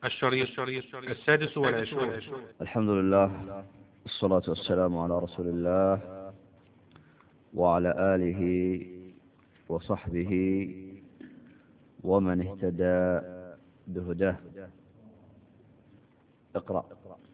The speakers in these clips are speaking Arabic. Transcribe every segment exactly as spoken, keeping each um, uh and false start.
الشريط السادس والعشرون. الحمد لله، الصلاة والسلام على رسول الله وعلى آله وصحبه ومن اهتدى بهداه. اقرأ.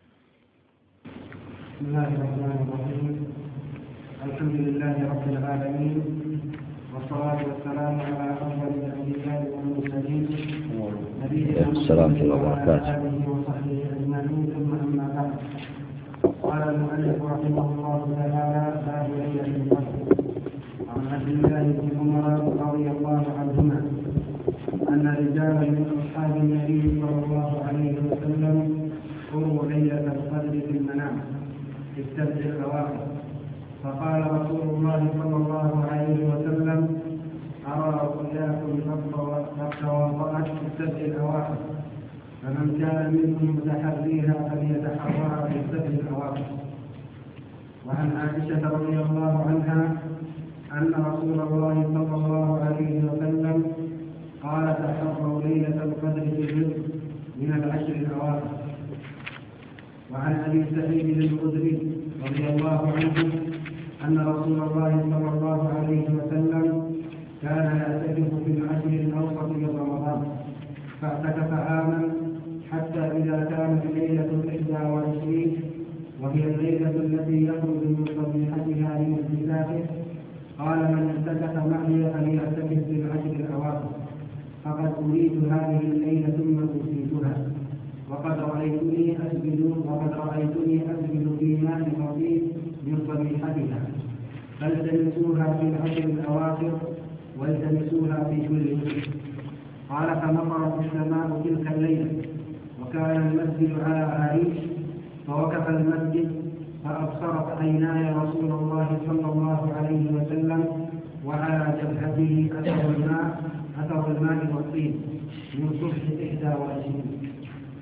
بسم الله الرحمن الرحيم. الحمد لله رب العالمين، والصلاة والسلام على أفضل الأنبياء والمرسلين نبينا محمد وعلى آله وصحبه أجمعين، ثم أما بعد. قال المؤلف رحمه الله تعالى: باب ليلة القدر. عن عبد الله بن عمر رضي الله عنهما أن رجالا من أصحاب النبي صلى الله عليه وسلم قروا ليلة القدر في المنام في السبع الأواخر، فقال رسول الله صلى الله عليه وسلم: أرى رؤياكم قد تواطأت في السبع الأواخر، فمن كان منكم متحريها فليتحرها في السبع الأواخر. وعن عائشة رضي الله عنها أن رسول الله صلى الله عليه وسلم قال: تحروا ليلة القدر في الجزء من العشر الأواخر. وعن أبي سعيد الخدري رضي الله عنه أن رسول الله صلى الله عليه وسلم كان يعتكف في العشر الأوسط من رمضان، فاعتكف عاما حتى إذا كانت الليلة الإحدى والعشرين وهي الليلة التي يخرج من صبيحتها من اعتكافه قال: من اعتكف معي فليعتكف في العشر الأواخر، فقد أريد هذه الليلة ثم أوتيتها، وقد رأيتني أسجد وقد رأيتني أسجد في ماء رطيب من صبيحتها، فالتمسوها في العشر الأواخر والتمسوها في كل وقت. قال: فمطرت السماء تلك الليلة، وكان المسجد على عريش، فوقف المسجد فأبصرت عيناي رسول الله صلى الله عليه وسلم وعلى جبهته أثر الماء أثر الماء والطين من صبح إحدى وعشرين.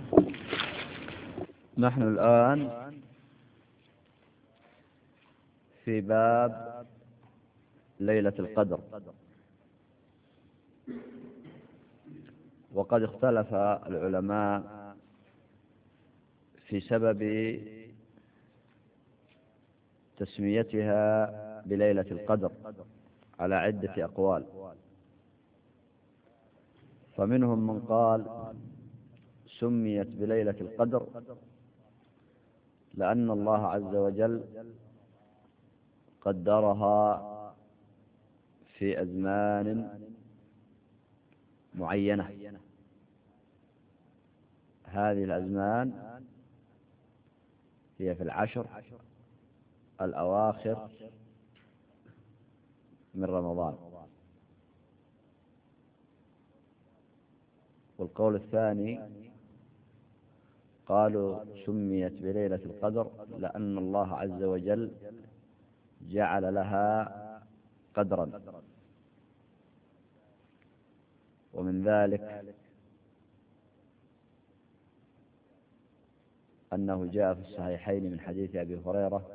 نحن الآن في باب ليلة القدر، وقد اختلف العلماء في سبب تسميتها بليلة القدر على عدة أقوال. فمنهم من قال سميت بليلة القدر لأن الله عز وجل قدرها في أزمان معينة، هذه الأزمان هي في العشر الأواخر من رمضان. والقول الثاني قالوا سميت بليلة القدر لأن الله عز وجل جعل لها قدرا، ومن ذلك أنه جاء في الصحيحين من حديث أبي هريرة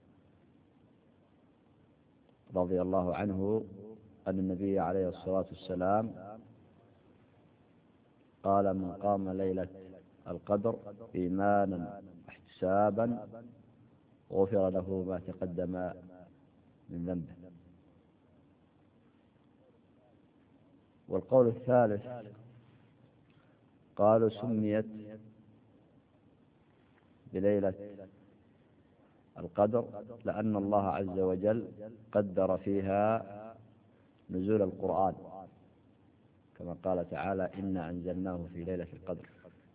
رضي الله عنه أن النبي عليه الصلاة والسلام قال: من قام ليلة القدر إيمانا واحتسابا غفر له ما تقدم من ذنبه. والقول الثالث قالوا سميت بليلة القدر لأن الله عز وجل قدر فيها نزول القرآن، كما قال تعالى: إنا أنزلناه في ليلة القدر.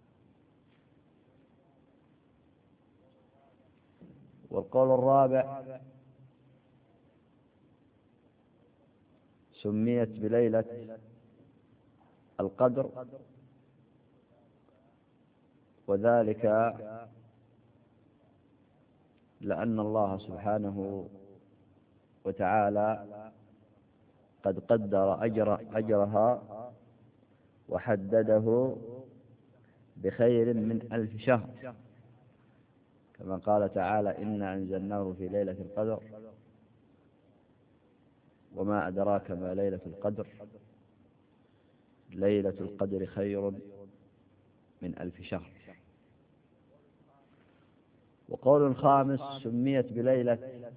والقول الرابع سميت بليلة القدر وذلك لأن الله سبحانه وتعالى قد قدر أجر أجرها وحدده بخير من ألف شهر، كما قال تعالى: إنا أنزلناه في ليلة القدر وما أدراك ما ليلة القدر، ليلة القدر خير من ألف شهر. وقول خامس: سميت بليلة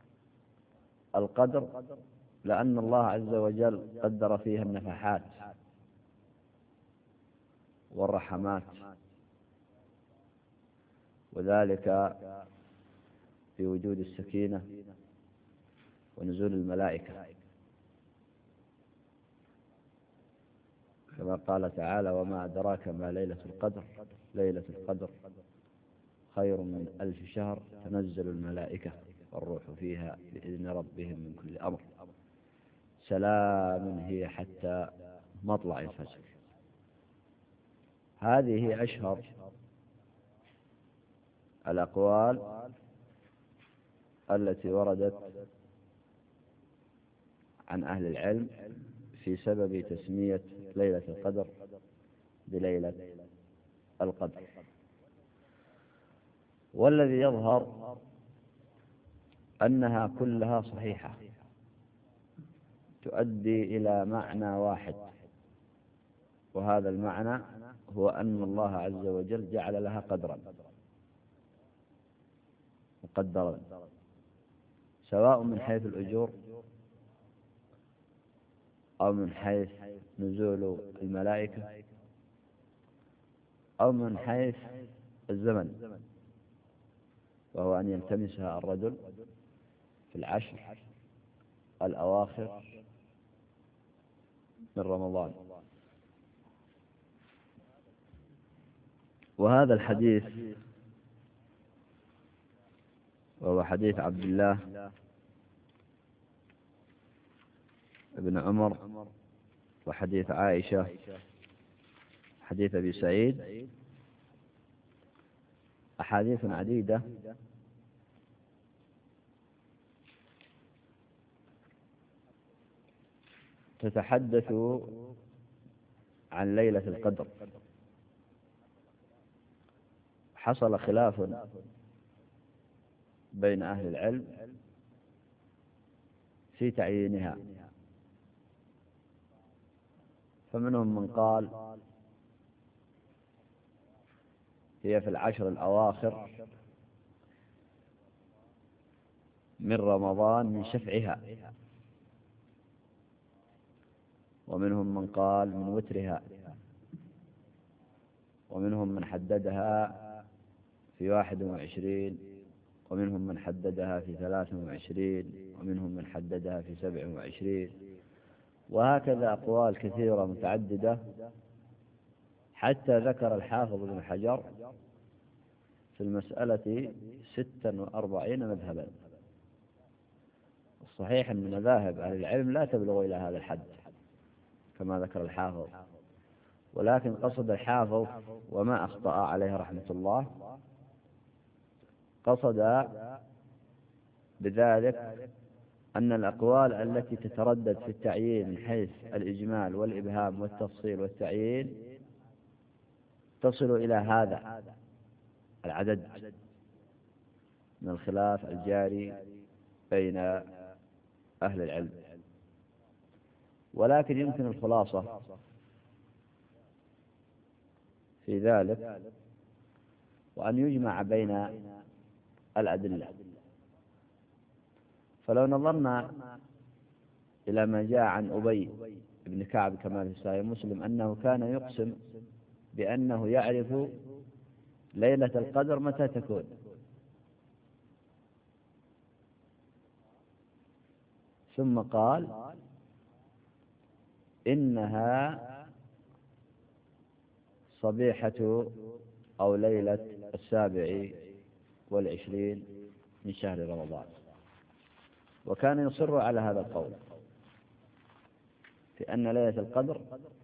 القدر لأن الله عز وجل قدر فيها النفحات والرحمات، وذلك في وجود السكينة ونزول الملائكة، كما قال تعالى: وما أدراك ما ليلة القدر ليلة القدر خير من ألف شهر تنزل الملائكة والروح فيها بإذن ربهم من كل أمر سلام هي حتى مطلع الفجر. هذه هي أشهر الأقوال التي وردت عن أهل العلم في سبب تسمية ليلة القدر بليلة القدر. والذي يظهر أنها كلها صحيحة تؤدي إلى معنى واحد، وهذا المعنى هو أن الله عز وجل جعل لها قدرا مقدرا، سواء من حيث الأجور أو من حيث نزول الملائكة أو من حيث الزمن، وهو أن يلتمسها الرجل في العشر الأواخر من رمضان. وهذا الحديث وهو حديث عبد الله بن عمر وحديث عائشة حديث أبي سعيد أحاديث عديدة تتحدث عن ليلة القدر. حصل خلاف بين أهل العلم في تعيينها، فمنهم من قال هي في العشر الأواخر من رمضان من شفعها، ومنهم من قال من وترها، ومنهم من حددها في واحد وعشرين، ومنهم من حددها في ثلاث وعشرين، ومنهم من حددها في سبع وعشرين، وهكذا أقوال كثيرة متعددة، حتى ذكر الحافظ ابن حجر في المسألة ستا وأربعين مذهبا. الصحيح أن مذاهب أهل العلم لا تبلغ إلى هذا الحد كما ذكر الحافظ، ولكن قصد الحافظ وما أخطأ عليه رحمة الله، قصد بذلك أن الأقوال التي تتردد في التعيين من حيث الإجمال والإبهام والتفصيل والتعيين تصل إلى هذا العدد من الخلاف الجاري بين أهل العلم. ولكن يمكن الخلاصة في ذلك وأن يجمع بين الأدلة. فلو نظرنا إلى ما جاء عن أبي بن كعب كما في صحيح مسلم أنه كان يقسم بأنه يعرف ليلة القدر متى تكون، ثم قال إنها صبيحة أو ليلة السابع والعشرين من شهر رمضان، وكان يصر على هذا القول في أن ليلة القدر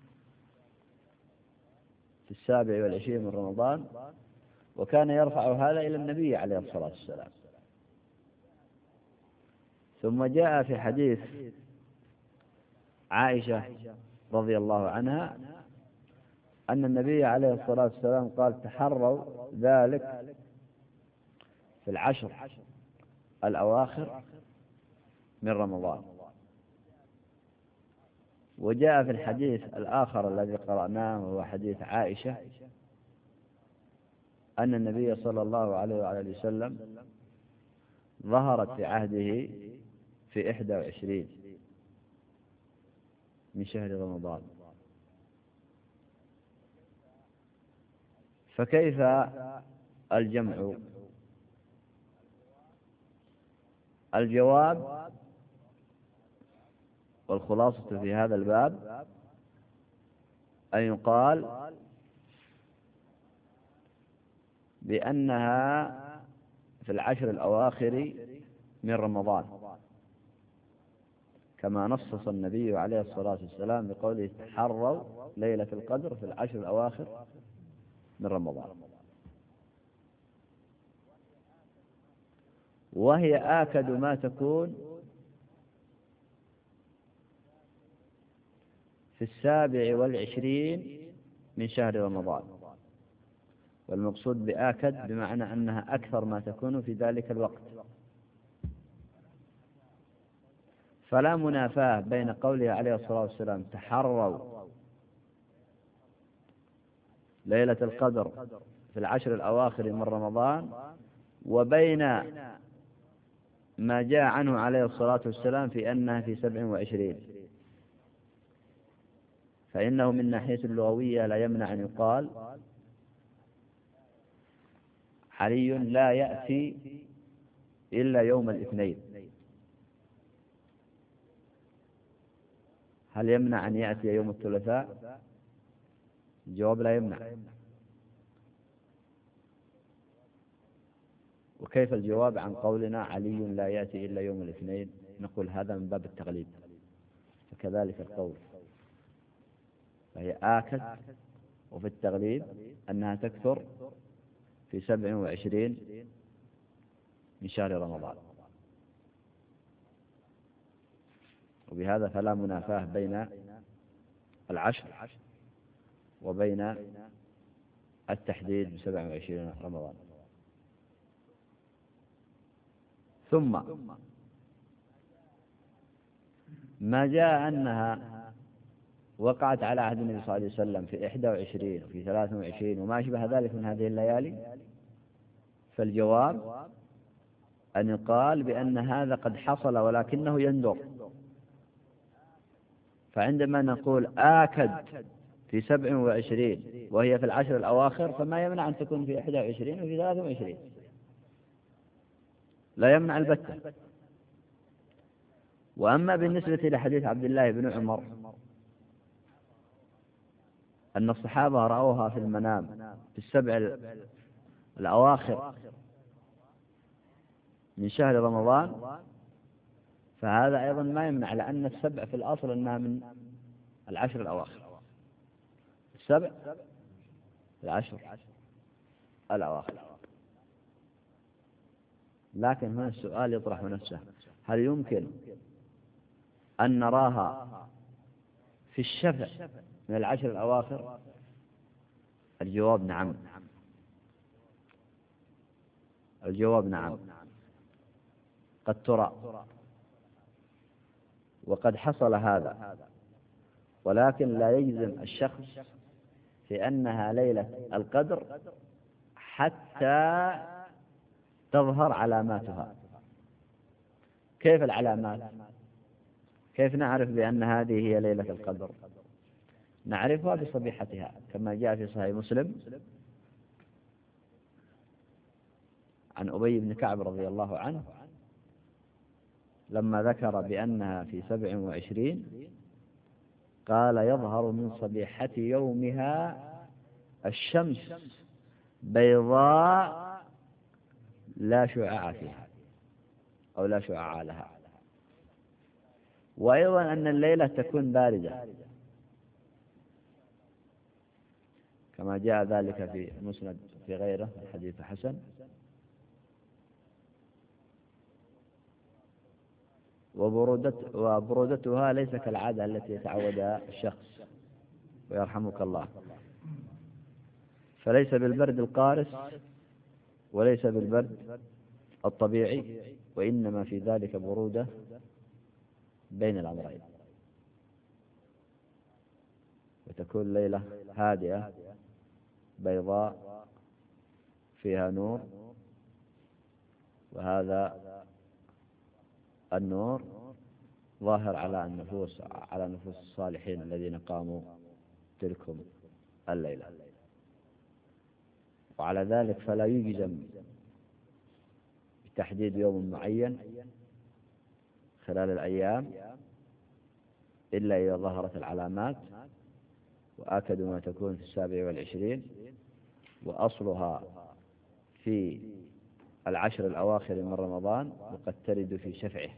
في السابع والعشرين من رمضان، وكان يرفع هذا إلى النبي عليه الصلاة والسلام. ثم جاء في حديث عائشة رضي الله عنها أن النبي عليه الصلاة والسلام قال تحروا ذلك في العشر الأواخر من رمضان. وجاء في الحديث الآخر الذي قرأناه وهو حديث عائشة أن النبي صلى الله عليه وآله وسلم ظهرت في عهده في إحدى وعشرين من شهر رمضان، فكيف الجمع؟ الجواب والخلاصة في هذا الباب أن يقال بأنها في العشر الأواخر من رمضان، كما نصص النبي عليه الصلاة والسلام بقوله تحروا ليلة القدر في العشر الأواخر من رمضان، وهي آكد ما تكون في السابع والعشرين من شهر رمضان. والمقصود بآكد بمعنى أنها أكثر ما تكون في ذلك الوقت، فلا منافاة بين قوله عليه الصلاة والسلام تحروا ليلة القدر في العشر الأواخر من رمضان وبين ما جاء عنه عليه الصلاة والسلام في أنها في سبع وعشرين، فإنه من ناحية اللغوية لا يمنع أن يقال علي لا يأتي إلا يوم الاثنين. هل يمنع أن يأتي يوم الثلاثاء؟ الجواب لا يمنع. وكيف الجواب عن قولنا علي لا يأتي إلا يوم الاثنين؟ نقول هذا من باب التغليب، فكذلك القول، فهي آكد وفي التغليب أنها تكثر في سبع وعشرين من شهر رمضان، وبهذا فلا منافاة بين العشر وبين التحديد بسبع وعشرين رمضان. ثم ما جاء أنها وقعت على عهد النبي صلى الله عليه وسلم في إحدى وعشرين وفي ثلاث وعشرين وما أشبه ذلك من هذه الليالي، فالجواب أن يقال بأن هذا قد حصل ولكنه يندر. فعندما نقول آكد في سبع وعشرين وهي في العشر الأواخر، فما يمنع أن تكون في إحدى وعشرين وفي ثلاث وعشرين، لا يمنع البتة. وأما بالنسبة لحديث عبد الله بن عمر أن الصحابة رأوها في المنام في السبع الأواخر من شهر رمضان، فهذا أيضا ما يمنع، لأن السبع في الأصل أنها من العشر الأواخر، السبع العشر الأواخر. لكن هنا السؤال يطرح نفسه، هل يمكن أن نراها في الشفع من العشر الأواخر؟ الجواب نعم، الجواب نعم، قد ترى وقد حصل هذا، ولكن لا يجزم الشخص في أنها ليلة القدر حتى تظهر علاماتها. كيف العلامات؟ كيف نعرف بأن هذه هي ليلة القدر؟ نعرفها بصبيحتها، كما جاء في صحيح مسلم عن أبي بن كعب رضي الله عنه لما ذكر بأنها في سبع وعشرين قال يظهر من صبيحة يومها الشمس بيضاء لا شعاع فيها أو لا شعاع لها. وأيضا أن الليلة تكون باردة كما جاء ذلك في مسند في غيره الحديث حسن. وبرودت وبرودتها ليس كالعادة التي يتعودها الشخص ويرحمك الله، فليس بالبرد القارس وليس بالبرد الطبيعي، وإنما في ذلك برودة بين الأمرين، وتكون ليلة هادئة بيضاء فيها نور، وهذا النور ظاهر على النفوس على نفوس الصالحين الذين قاموا تلكم الليلة. وعلى ذلك فلا يجزم بتحديد يوم معين خلال الأيام إلا إذا ظهرت العلامات، وآكد ما تكون في السابع والعشرين، وأصلها في العشر الأواخر من رمضان، وقد ترد في شفعه،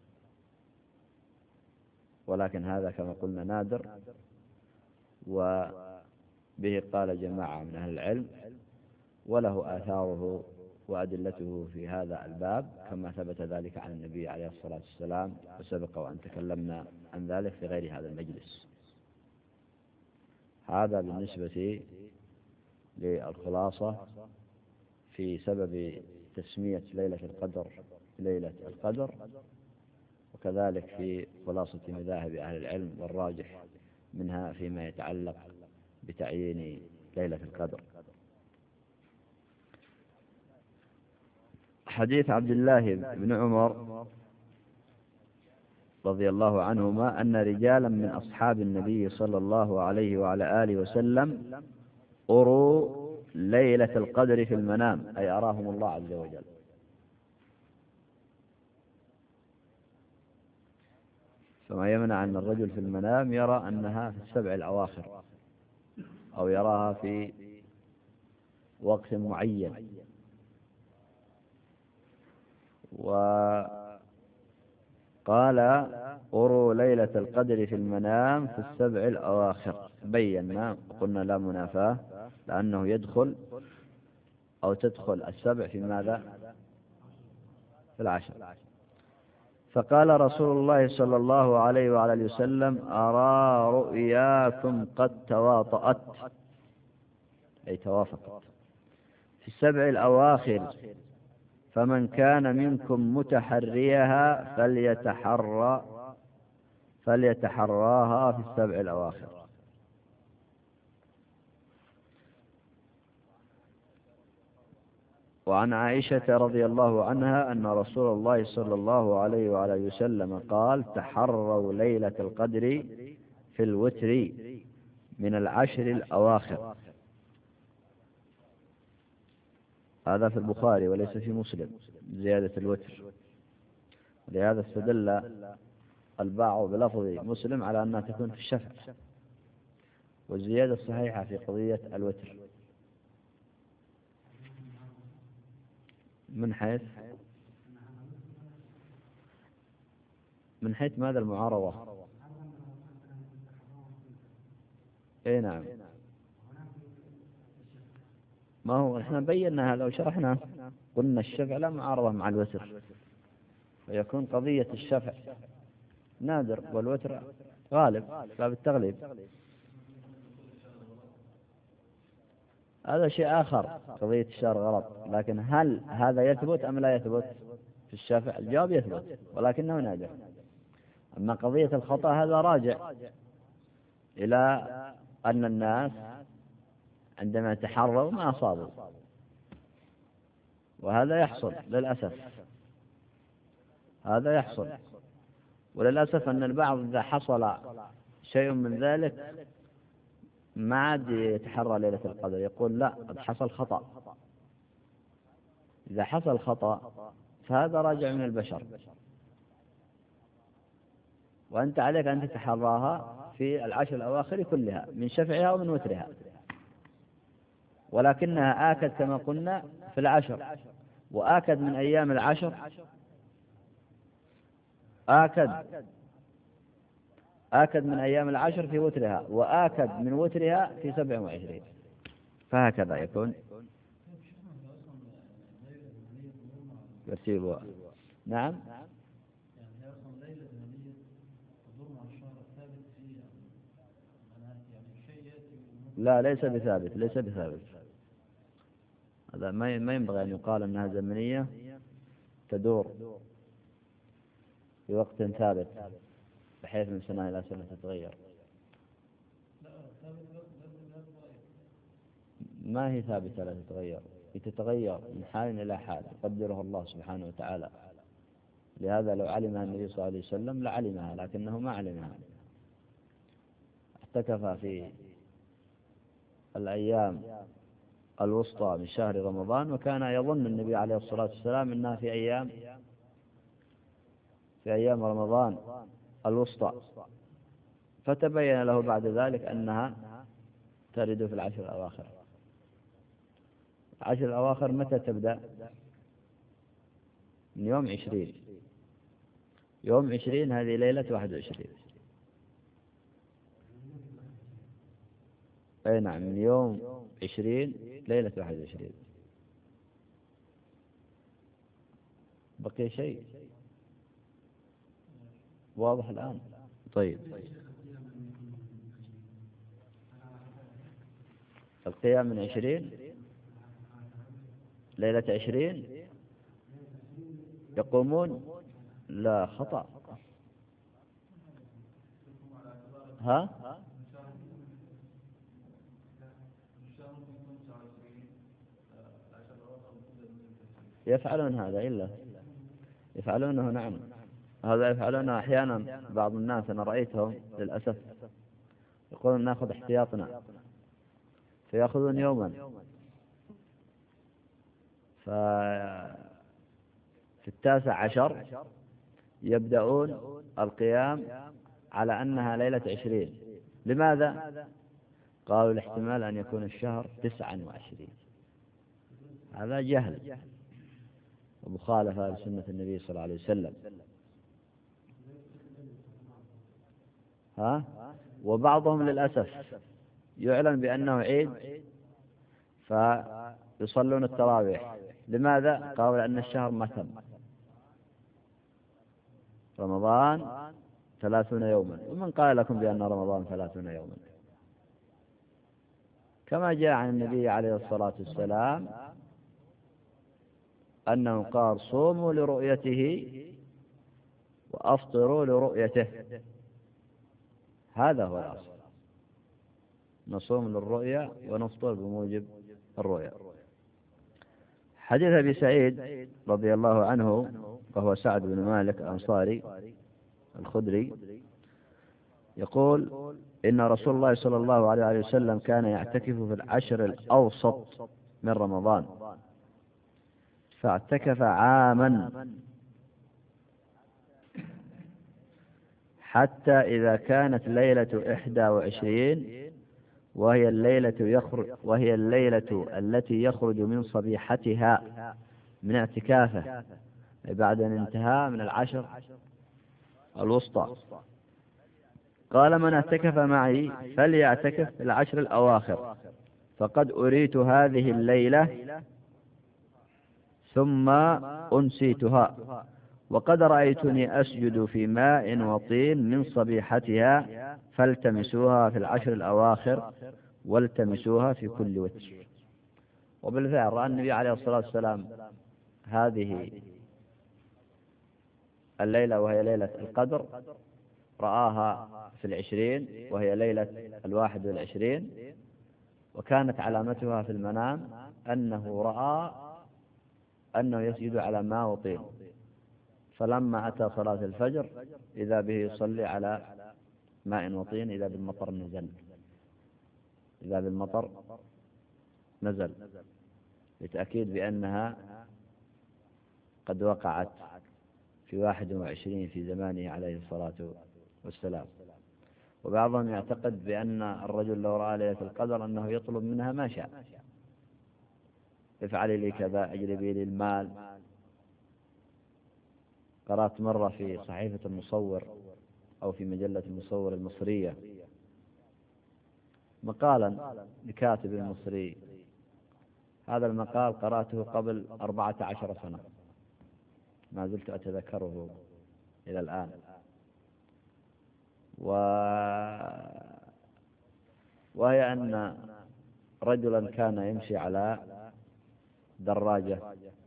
ولكن هذا كما قلنا نادر، وبه قال جماعة من أهل العلم، وله آثاره وأدلته في هذا الباب كما ثبت ذلك عن النبي عليه الصلاة والسلام، وسبق وأن تكلمنا عن ذلك في غير هذا المجلس. هذا بالنسبة للخلاصة في سبب تسمية ليلة القدر ليلة القدر، وكذلك في خلاصة مذاهب أهل العلم والراجح منها فيما يتعلق بتعيين ليلة القدر. حديث عبد الله بن عمر رضي الله عنهما أن رجالا من أصحاب النبي صلى الله عليه وعلى آله وسلم أروا ليلة القدر في المنام، أي أراهم الله عز وجل. فما يمنع أن الرجل في المنام يرى أنها في السبع الأواخر، أو يراها في وقت معين. وقال أروا ليلة القدر في المنام في السبع الأواخر، بينا قلنا لا منافاة، لأنه يدخل أو تدخل السبع في ماذا؟ في العشر. فقال رسول الله صلى الله عليه وعلى وسلم أرى رؤياكم قد تواطأت، أي توافقت في السبع الأواخر، فمن كان منكم متحريها فليتحرى فليتحراها في السبع الأواخر. وعن عائشة رضي الله عنها أن رسول الله صلى الله عليه وعلى وسلم قال تحروا ليلة القدر في الوتر من العشر الأواخر. هذا في البخاري وليس في مسلم زيادة الوتر، لهذا استدل البعض بلفظ مسلم على أنها تكون في الشفع، والزيادة الصحيحة في قضية الوتر من حيث من حيث ماذا المعارضة؟ اي نعم، ما هو احنا بينا هذا وشرحنا، قلنا الشفع لا معارضة مع الوتر، ويكون قضية الشفع نادر والوتر غالب، باب التغليب. هذا شيء آخر، قضية الشهر غلط، لكن هل هذا يثبت أم لا يثبت في الشفع؟ الجواب يثبت ولكنه نادر. أما قضية الخطأ هذا راجع إلى أن الناس عندما تحروا ما أصابوا، وهذا يحصل للأسف، هذا يحصل وللأسف أن البعض إذا حصل شيء من ذلك ما عاد يتحرى ليلة القدر، يقول لا قد حصل خطأ. إذا حصل خطأ فهذا راجع من البشر، وأنت عليك أن تتحراها في العشر الأواخر كلها من شفعها ومن وترها، ولكنها آكد كما قلنا في العشر، وآكد من أيام العشر، آكد آكد من أيام العشر في وترها، وآكد من وترها في سبع وعشرين، فهكذا يكون ترتيبها. نعم، لا ليس بثابت، ليس بثابت، هذا ما ينبغي أن يقال أنها زمنية تدور في وقت ثابت بحيث من سنة إلى سنة تتغير. ما هي ثابتة لا تتغير، تتغير من حال إلى حال يقدرها الله سبحانه وتعالى. لهذا لو علمها النبي صلى الله عليه وسلم لعلمها، لكنه ما علمها. اعتكف في الأيام الوسطى من شهر رمضان، وكان يظن النبي عليه الصلاة والسلام أنها في أيام في أيام رمضان الوسطى، فتبين له بعد ذلك أنها ترد في العشر الأواخر. العشر الأواخر متى تبدأ؟ من يوم عشرين. يوم عشرين هذه ليلة واحد وعشرين. أي نعم، من يوم عشرين ليلة واحد وعشرين. بقي شيء واضح الآن؟ طيب، القيام من عشرين ليلة عشرين يقومون؟ لا، خطأ. ها؟ يفعلون هذا إلا يفعلونه، نعم، هذا يفعلونه أحيانا بعض الناس، أنا رأيتهم للأسف يقولون نأخذ احتياطنا، فيأخذون يوما، ففي التاسع عشر يبدأون القيام على أنها ليلة عشرين. لماذا؟ قالوا الاحتمال أن يكون الشهر تسعا وعشرين. هذا جهل ومخالفة لسنة النبي صلى الله عليه وسلم. ها؟ وبعضهم للأسف يعلن بأنه عيد فيصلون التراويح. لماذا؟ قالوا لأن الشهر ما تم، رمضان ثلاثون يوما. ومن قال لكم بأن رمضان ثلاثون يوما؟ كما جاء عن النبي عليه الصلاة والسلام أنه قال صوموا لرؤيته وأفطروا لرؤيته. هذا هو الأصل، نصوم للرؤية ونفطر بموجب الرؤية. حديث أبي سعيد رضي الله عنه، وهو سعد بن مالك الأنصاري الخدري، يقول إن رسول الله صلى الله عليه وسلم كان يعتكف في العشر الأوسط من رمضان، فاعتكف عاما حتى إذا كانت ليلة إحدى وعشرين وهي الليلة يخرج وهي الليلة التي يخرج من صبيحتها من اعتكافه بعد أن انتهى من العشر الوسطى، قال من اعتكف معي فليعتكف العشر الأواخر، فقد أريت هذه الليلة ثم أنسيتها، وقد رأيتني أسجد في ماء وطين من صبيحتها، فالتمسوها في العشر الأواخر والتمسوها في كل وتر. وبالفعل رأى النبي عليه الصلاة والسلام هذه الليلة وهي ليلة القدر، رآها في العشرين وهي ليلة الواحد والعشرين، وكانت علامتها في المنام أنه رأى أنه يسجد على ماء وطين، فلما أتى صلاة الفجر إذا به يصلي على ماء وطين، إذا بالمطر نزل إذا بالمطر نزل لتأكيد بأنها قد وقعت في واحد وعشرين في زمانه عليه الصلاة والسلام. وبعضهم يعتقد بأن الرجل لو رأى ليلة القدر أنه يطلب منها ما شاء، افعلي لي كذا، اجلبي لي المال. قرأت مرة في صحيفة المصور أو في مجلة المصور المصرية مقالا لكاتب مصري، هذا المقال قرأته قبل أربعة عشر سنة، ما زلت أتذكره إلى الآن. و... وهي أن رجلا كان يمشي على دراجة،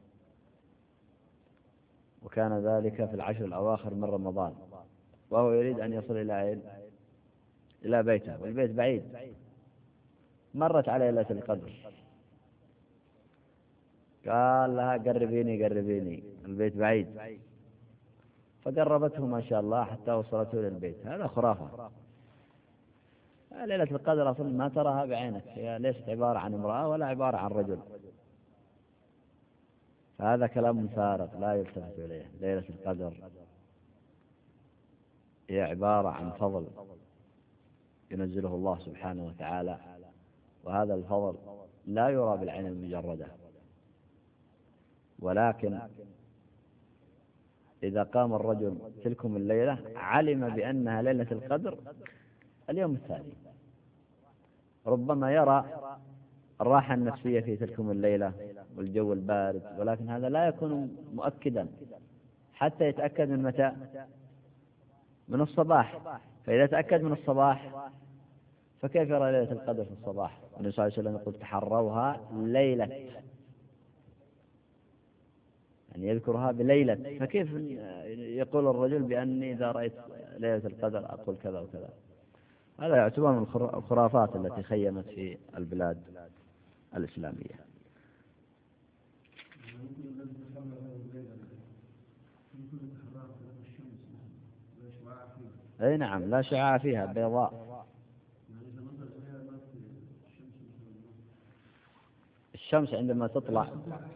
وكان ذلك في العشر الأواخر من رمضان، وهو يريد أن يصل إلى إلى بيته، والبيت بعيد. مرت عليه ليلة القدر، قال لها قربيني قربيني، البيت بعيد، فقربته ما شاء الله حتى وصلته للبيت. هذا خرافة. ليلة القدر أصلا ما تراها بعينك، هي ليست عبارة عن امرأة ولا عبارة عن رجل، فهذا كلام فارغ لا يلتفت إليه. ليلة القدر هي عبارة عن فضل ينزله الله سبحانه وتعالى، وهذا الفضل لا يرى بالعين المجردة، ولكن إذا قام الرجل تلكم الليلة علم بأنها ليلة القدر اليوم الثاني. ربما يرى الراحة النفسية في تلكم الليلة والجو البارد، ولكن هذا لا يكون مؤكدا حتى يتأكد من متى؟ من الصباح. فإذا تأكد من الصباح فكيف يرى ليلة القدر في الصباح؟ النبي صلى الله عليه وسلم يقول تحروها ليلة، يعني يذكرها بليلة، فكيف يقول الرجل بأني إذا رأيت ليلة القدر أقول كذا وكذا؟ هذا يعتبر من الخرافات التي خيمت في البلاد الإسلامية. أي نعم، لا شعاع فيها، بيضاء. الشمس عندما تطلع،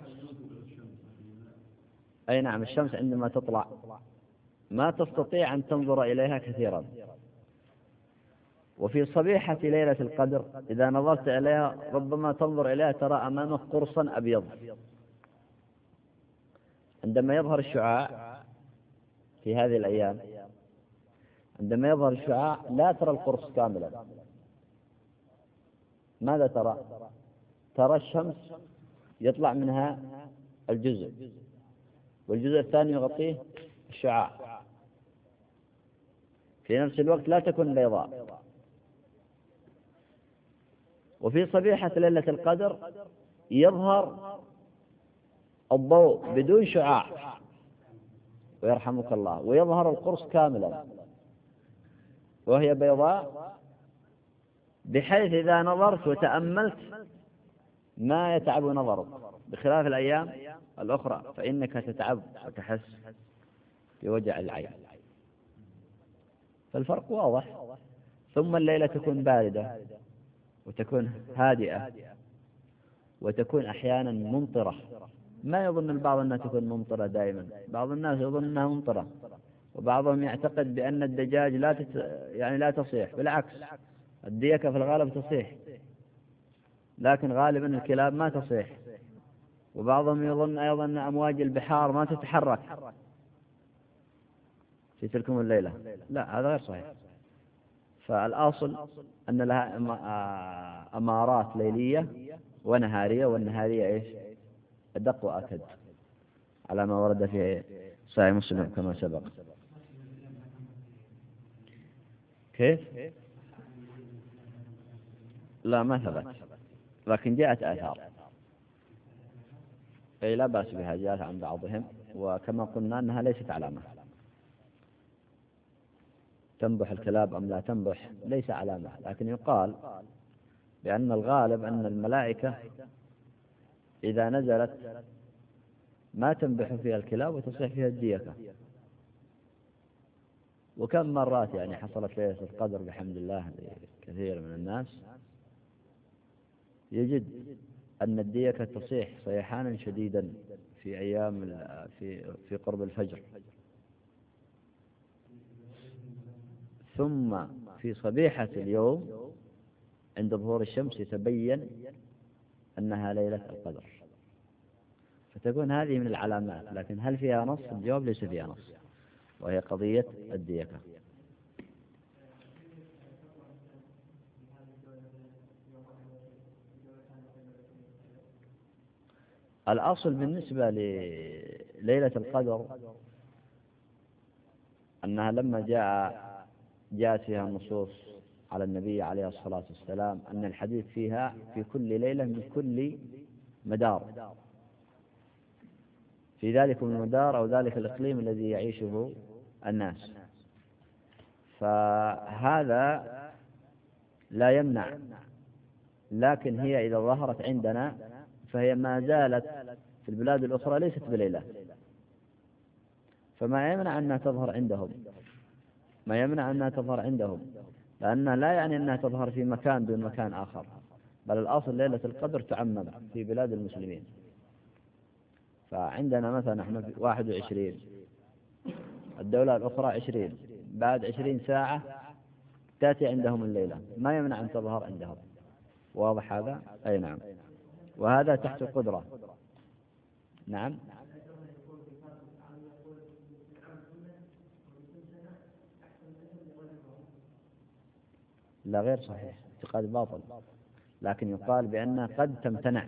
أي نعم، الشمس عندما تطلع ما تستطيع أن تنظر إليها كثيرا، وفي صبيحة ليلة القدر إذا نظرت إليها ربما تنظر إليها ترى أمامك قرصا أبيض. عندما يظهر الشعاع في هذه الأيام، عندما يظهر الشعاع لا ترى القرص كاملا. ماذا ترى؟ ترى الشمس يطلع منها الجزء، والجزء الثاني يغطيه الشعاع. في نفس الوقت لا تكون بيضاء. وفي صبيحة ليلة القدر يظهر الضوء بدون شعاع، ويرحمك الله، ويظهر القرص كاملا وهي بيضاء، بحيث إذا نظرت وتأملت ما يتعب نظرك، بخلاف الأيام الأخرى فإنك تتعب وتحس بوجع العين. فالفرق واضح. ثم الليلة تكون باردة وتكون هادئة وتكون أحيانا ممطرة. ما يظن البعض أنها تكون ممطرة دائما، بعض الناس يظن أنها ممطرة، وبعضهم يعتقد بأن الدجاج لا تت... يعني لا تصيح، بالعكس الديكة في الغالب تصيح، لكن غالبا الكلاب ما تصيح. وبعضهم يظن أيضا أن أمواج البحار ما تتحرك في تلكم الليلة. لا، هذا غير صحيح. فالأصل أن لها أمارات ليلية ونهارية، والنهارية إيش؟ أدق وأكد على ما ورد في صحيح مسلم كما سبق. كيف؟ لا، ما ثبت، لكن جاءت آثار، أي لا بأس بها، جاءت عن بعضهم، وكما قلنا أنها ليست علامة. تنبح الكلاب أم لا تنبح ليس علامة، لكن يقال بأن الغالب أن الملائكة إذا نزلت ما تنبح فيها الكلاب وتصيح فيها الديكة. وكم مرات يعني حصلت ليلة القدر بحمد الله لكثير من الناس يجد أن الديكة تصيح صيحانا شديدا في أيام في في قرب الفجر، ثم في صبيحة اليوم عند ظهور الشمس يتبين أنها ليلة القدر، فتكون هذه من العلامات. لكن هل فيها نص؟ الجواب ليس فيها نص، وهي قضية الديكة. الأصل بالنسبة لليلة القدر أنها لما جاء جاءت فيها النصوص على النبي عليه الصلاة والسلام أن الحديث فيها في كل ليلة من كل مدار، في ذلك المدار أو ذلك الإقليم الذي يعيشه الناس. فهذا لا يمنع، لكن هي إذا ظهرت عندنا فهي ما زالت في البلاد الأخرى ليست بليلة، فما يمنع أنها تظهر عندهم، ما يمنع أنها تظهر عندهم، لأنها لا يعني أنها تظهر في مكان دون مكان آخر، بل الأصل ليلة القدر تعمم في بلاد المسلمين. فعندنا مثلا نحن في واحد وعشرين، الدولة الأخرى عشرين، بعد عشرين ساعة تأتي عندهم الليلة، ما يمنع أن تظهر عندهم. واضح هذا؟ أي نعم، وهذا تحت القدرة. نعم. لا، غير صحيح، اعتقاد باطل، لكن يقال بأنها قد تمتنع،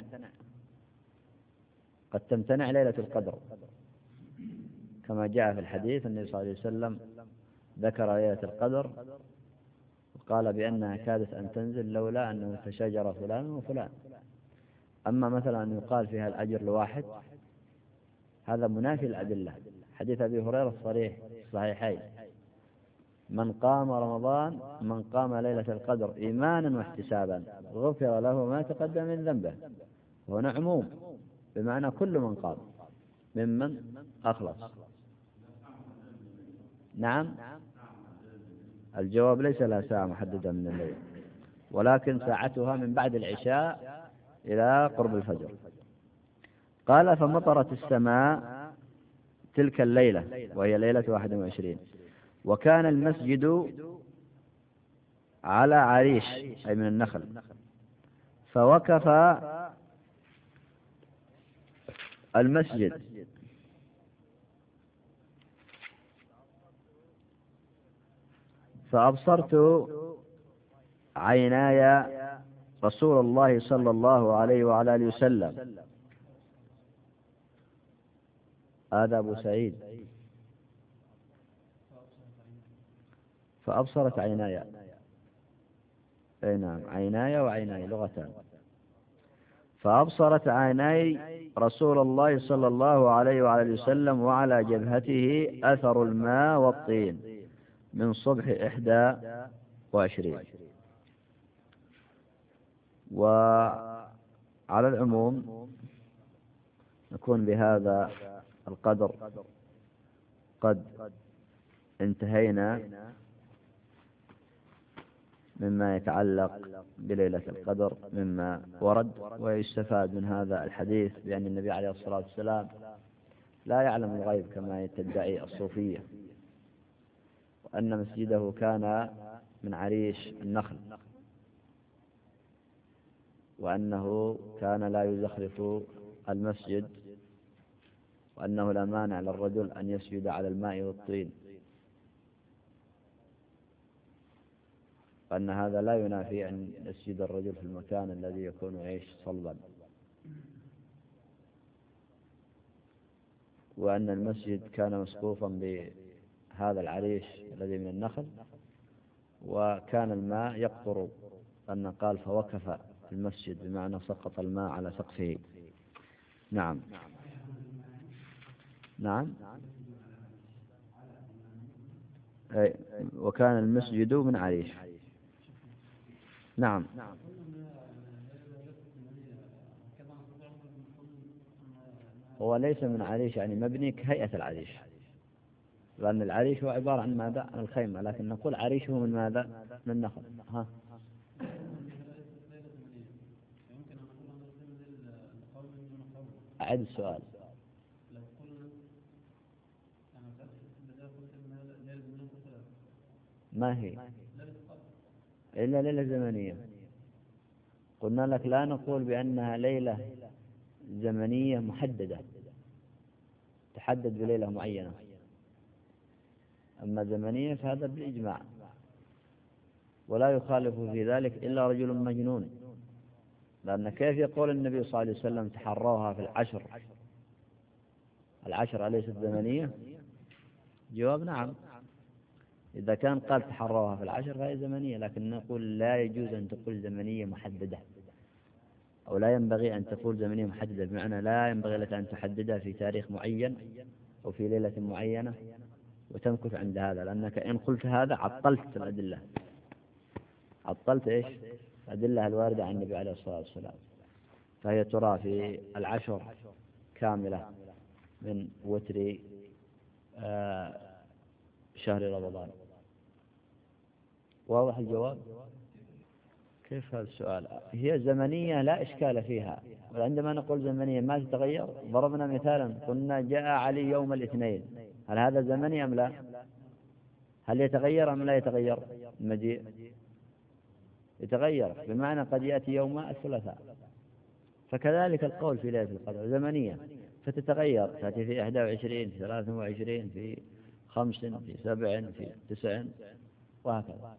قد تمتنع ليلة القدر، كما جاء في الحديث النبي صلى الله عليه وسلم ذكر ليلة القدر وقال بأنها كادت أن تنزل لولا أنه تشاجر فلان وفلان. أما مثلا أن يقال فيها الأجر لواحد، هذا منافي الأدلة. حديث أبي هريرة الصريح صحيحين: من قام رمضان من قام ليلة القدر إيمانا واحتسابا غفر له ما تقدم من ذنبه. وهنا عموم، بمعنى كل من قام ممن أخلص. نعم، الجواب ليس لها ساعة محددة من الليل، ولكن ساعتها من بعد العشاء إلى قرب الفجر. قال: فمطرت السماء تلك الليلة، وهي ليلة واحد وعشرين، وكان المسجد على عريش، أي من النخل، فوقف المسجد فأبصرت عيناي رسول الله صلى الله عليه وعلى آله وسلم. هذا أبو سعيد. فأبصرت عيناي، أي نعم، عيناي وعيناي لغتان. فأبصرت عيناي رسول الله صلى الله عليه وعلى وسلم وعلى جبهته أثر الماء والطين من صبح إحدى وعشرين. وعلى العموم نكون بهذا القدر قد انتهينا مما يتعلق بليلة القدر مما ورد. ويستفاد من هذا الحديث بأن النبي عليه الصلاة والسلام لا يعلم الغيب كما تدعي الصوفية، وأن مسجده كان من عريش النخل، وأنه كان لا يزخرف المسجد، وأنه لا مانع للرجل أن يسجد على الماء والطين، وأن هذا لا ينافي أن يسجد الرجل في المكان الذي يكون عيش صلبا، وأن المسجد كان مسقوفا بهذا العريش الذي من النخل، وكان الماء يقطر، أن قال فوقف المسجد بمعنى سقط الماء على سقفه. نعم. نعم. أي وكان المسجد من عريش. نعم. هو ليس من عريش يعني مبني كهيئة العريش، لأن العريش هو عبارة عن ماذا؟ عن الخيمة، لكن نقول عريشه من ماذا؟ من النخل. ها. أعد السؤال. ما هي؟ إلا ليلة زمنية. قلنا لك لا نقول بأنها ليلة زمنية محددة تحدد بليلة معينة، أما زمنية فهذا بالإجماع، ولا يخالف في ذلك إلا رجل مجنون، لأن كيف يقول النبي صلى الله عليه وسلم تحروها في العشر؟ العشر أليست زمنية؟ جواب نعم. إذا كان قال تحروها في العشر فهي زمنية، لكن نقول لا يجوز أن تقول زمنية محددة، أو لا ينبغي أن تقول زمنية محددة، بمعنى لا ينبغي لك أن تحددها في تاريخ معين أو في ليلة معينة وتمكث عند هذا، لأنك إن قلت هذا عطلت الأدلة، عطلت إيش؟ الأدلة الواردة عن النبي عليه الصلاة والسلام. فهي ترى في العشر كاملة من وتر آه شهر رمضان. واضح الجواب؟ كيف هذا السؤال؟ هي زمنية لا إشكال فيها، وعندما نقول زمنية ما تتغير. ضربنا مثالا قلنا جاء علي يوم الاثنين، هل هذا زمني أم لا؟ هل يتغير أم لا يتغير المجيء؟ يتغير، بمعنى قد يأتي يوم الثلاثاء. فكذلك القول في ليلة القدر زمنية، فتتغير، تأتي في إحدى وعشرين، في ثلاثة وعشرين، في خمس، في سبع، في تسع، وهكذا.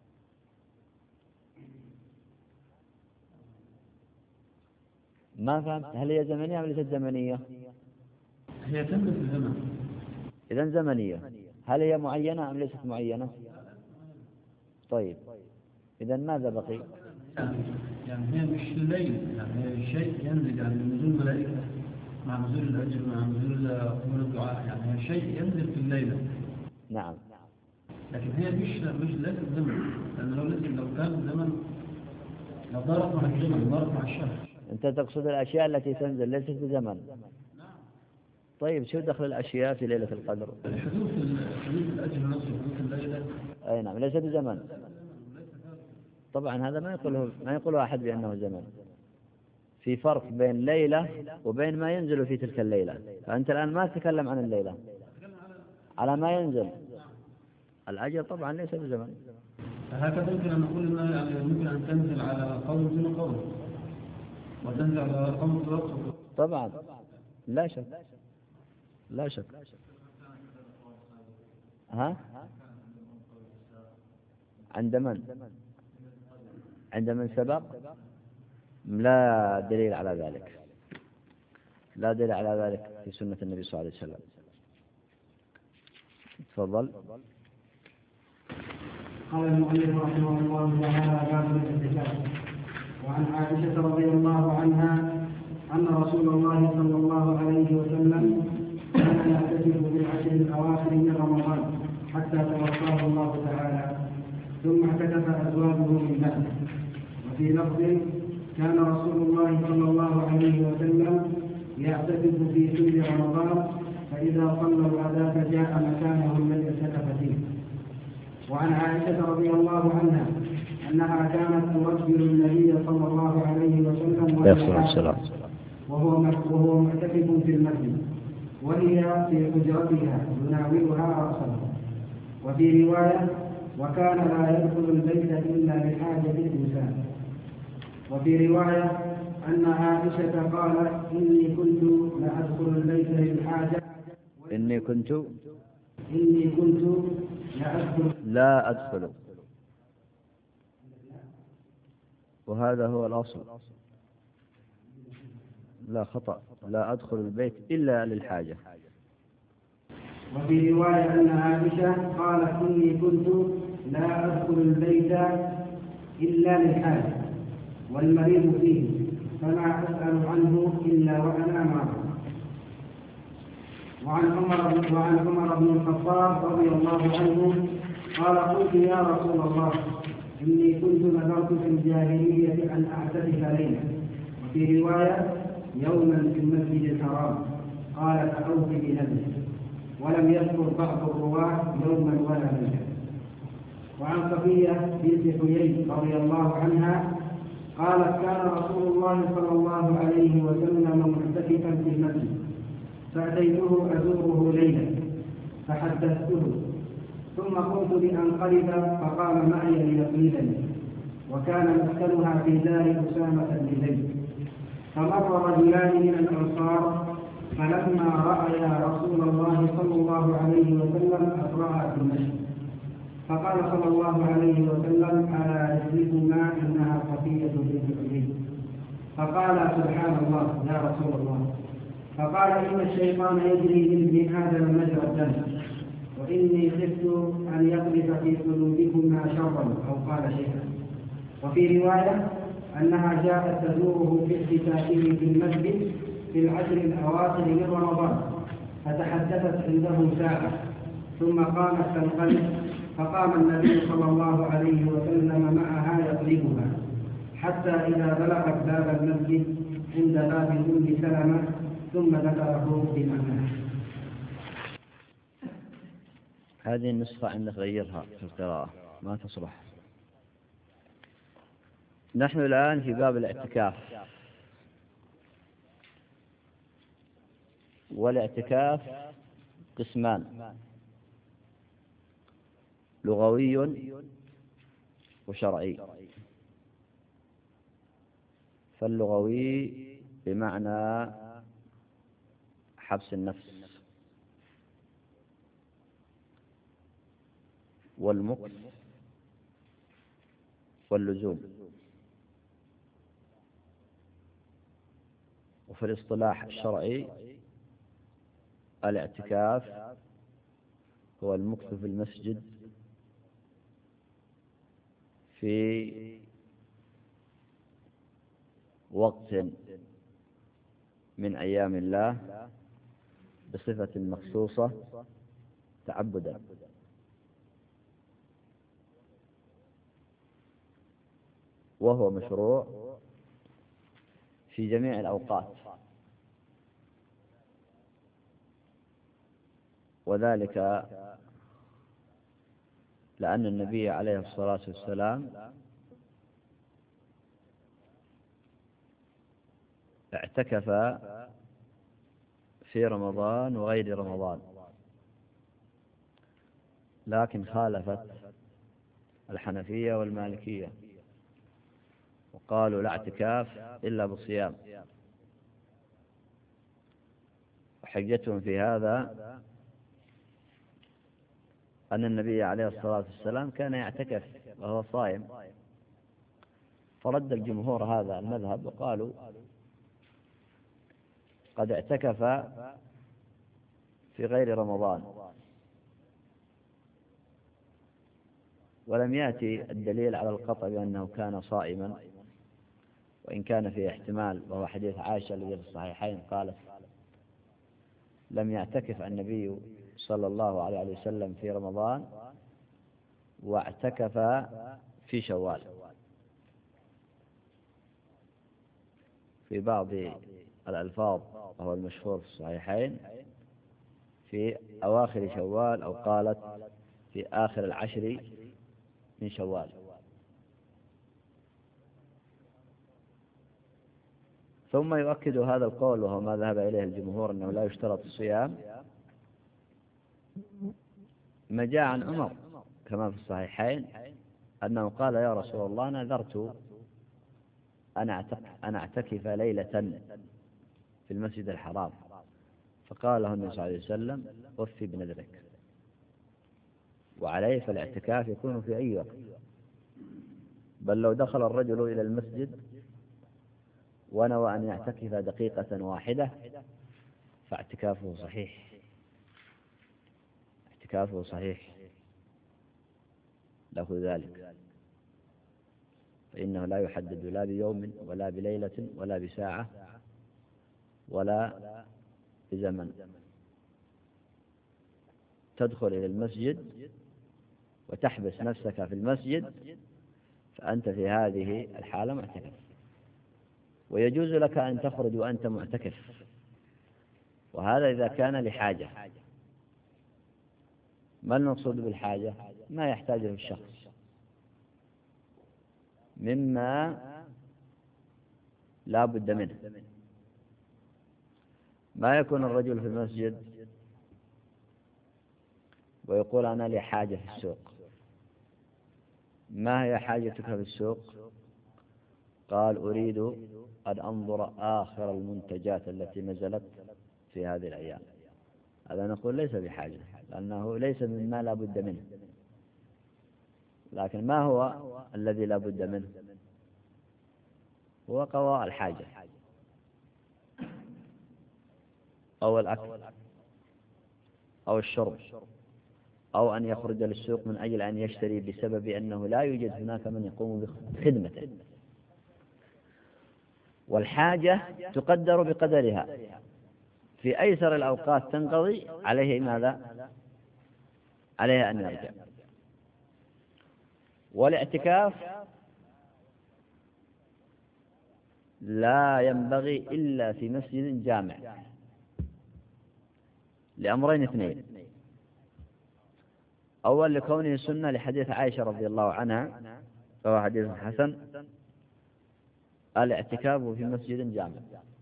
ما فهمت، هل هي زمنية أم ليست زمنية؟ هي تمت الزمن. إذن زمنية. هل هي معينة أم ليست معينة؟ طيب، إذن ماذا بقي؟ يعني هي مش الليل، يعني هي شيء ينزل، يعني نزول ملائكة مع نزول الأجر مع نزول أمور الدعاء، يعني هي شيء ينزل في الليلة. نعم. لكن هي مش مش ليست زمن، لأن لو لو كان الزمن لو ضارت مع الزمن ضارت مع الشهر. أنت تقصد الأشياء التي تنزل ليست بزمن. طيب شو دخل الأشياء في ليلة القدر؟ حدوث حدوث الأجر نفسه، حدوث الليلة. أي نعم، ليس بزمن. طبعا هذا ما يقوله ما يقوله أحد بأنه زمن. في فرق بين ليلة وبين ما ينزل في تلك الليلة. فأنت الآن ما تتكلم عن الليلة، على ما ينزل. الأجر طبعا ليس بزمن. هكذا يمكن أن نقول أنها يعني ممكن أن تنزل على قوم دون قوم، وتنزل على قوم دون قوم. طبعا لا شك، لا شك. ها؟ عند من؟ عند من سبق؟ لا دليل على ذلك، لا دليل على ذلك في سنة النبي صلى الله عليه وسلم. تفضل. قال المؤلف رحمه الله تعالى: باب الاعتكاف. وعن عائشة رضي الله عنها أن رسول الله صلى الله عليه وسلم كان يعتكف بالعشر الأواخر من رمضان حتى توفاه الله تعالى، ثم اعتكف أزواجه من بعده. وفي لفظ: كان رسول الله صلى الله عليه وسلم يعتكف في كل رمضان، فإذا صلى الغداة جاء مكانه الذي اعتكف فيه. وعن عائشة رضي الله عنها أنها كانت ترجل النبي صلى الله عليه وسلم وهو وهو معتكف في المسجد، وهي في حجرتها يناولها رأسه. وفي رواية: وكان لا يدخل البيت إلا لحاجة الإنسان. وفي رواية أن عائشة قالت: إني كنت لا أدخل البيت للحاجة إني كنت إني كنت لا أدخل لا أدخل وهذا هو الأصل. لا خطأ، لا أدخل البيت إلا للحاجة. وفي رواية أن عائشة قالت: إني كنت لا أدخل البيت إلا للحاجة والمريض فيه، فما أسأل عنه إلا وأنا معه. وعن عمر وعن عمر بن الخطاب رضي الله عنه قال: قلت يا رسول الله، إني كنت نذرت في الجاهلية أن أعتكف ليلة. وفي رواية: يوما في المسجد الحرام. قال: فأوف بنذرك. ولم يذكر بعض الرواة يوما ولا ليلة. وعن صفية بنت حيي رضي الله عنها قالت: كان رسول الله صلى الله عليه وسلم معتكفا في المسجد، فأتيته أزوره ليلة فحدثته، ثم قلت لأنقلب فقال معي ليقلدني، وكان مسكنها في دار أسامة بن زيد. فمر رجلان من الأنصار، فلما رأيا رسول الله صلى الله عليه وسلم أسرعا في المسجد، فقال صلى الله عليه وسلم: ألا رسلكما إنها صفية بنت حيي. فقال: سبحان الله يا رسول الله. فقال: إن الشيطان يجري من ابن آدم مجرى الدم، وإني خفت أن يقذف في قلوبكما شرا، أو قال شيئا. وفي رواية أنها جاءت تزوره في اعتكافه في المسجد في العشر الأواخر من رمضان، فتحدثت عنده ساعة، ثم قامت تنقلب، فقام النبي صلى الله عليه وسلم معها يقلبها، حتى إذا بلغت باب المسجد عند باب أم سلمة ثم ذكره بمعناه. هذه النسخة عندك غيرها في القراءة ما تصلح. نحن الآن في باب الاعتكاف، والاعتكاف قسمان: لغوي وشرعي. فاللغوي بمعنى حبس النفس والمكث واللزوم. وفي الاصطلاح الشرعي الاعتكاف هو المكث في المسجد في وقت من أيام الله بصفة مخصوصة تعبدا، وهو مشروع في جميع الأوقات، وذلك لأن النبي عليه الصلاة والسلام اعتكف في رمضان وغير رمضان، لكن خالفت الحنفية والمالكية وقالوا لا اعتكاف إلا بالصيام. وحجتهم في هذا أن النبي عليه الصلاة والسلام كان يعتكف وهو صائم، فرد الجمهور هذا المذهب وقالوا قد اعتكف في غير رمضان، ولم يأتي الدليل على القطع بأنه كان صائما، وإن كان فيه احتمال، وهو حديث عائشة الذي في الصحيحين قالت لم يعتكف النبي صلى الله عليه وسلم في رمضان واعتكف في شوال. في بعض الألفاظ وهو المشهور في الصحيحين في أواخر شوال، أو قالت في آخر العشر من شوال. ثم يؤكد هذا القول، وهو ما ذهب إليه الجمهور، أنه لا يشترط الصيام، ما جاء عن عمر كما في الصحيحين أنه قال يا رسول الله نذرت أن أعتكف ليلة في المسجد الحرام، فقال له النبي صلى الله عليه وسلم وفي بنذرك. وعليه فالاعتكاف يكون في أي وقت، بل لو دخل الرجل إلى المسجد ونوى أن يعتكف دقيقة واحدة فاعتكافه صحيح، اعتكافه صحيح له ذلك، فإنه لا يحدد لا بيوم ولا بليلة ولا بساعة ولا بزمن. تدخل إلى المسجد وتحبس نفسك في المسجد فأنت في هذه الحالة معتكف، ويجوز لك أن تخرج وأنت معتكف، وهذا إذا كان لحاجة. ما المقصود بالحاجة؟ ما يحتاجه الشخص مما لا بد منه. ما يكون الرجل في المسجد ويقول أنا لي حاجة في السوق. ما هي حاجتك في السوق؟ قال أريد أن أنظر آخر المنتجات التي نزلت في هذه الأيام. هذا نقول ليس بحاجة، لأنه ليس مما لا بد منه. لكن ما هو الذي لا بد منه؟ هو قضاء الحاجة أو الأكل أو الشرب، أو أن يخرج للسوق من أجل أن يشتري بسبب أنه لا يوجد هناك من يقوم بخدمته. والحاجة تقدر بقدرها، في أيسر الأوقات تنقضي، عليه ماذا؟ عليه أن يرجع. والاعتكاف لا ينبغي إلا في مسجد جامع، لأمرين اثنين. أول لكونه سنة لحديث عائشة رضي الله عنها فهو حديث حسن، الاعتكاف في مسجد جامع.